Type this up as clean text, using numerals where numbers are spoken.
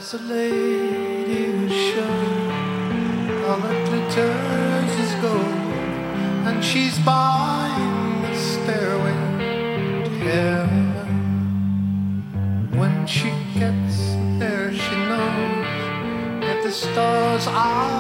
There's a lady who's sure all that glitters is gold, and she's buying the stairway to heaven. When she gets there, she knows that the stars are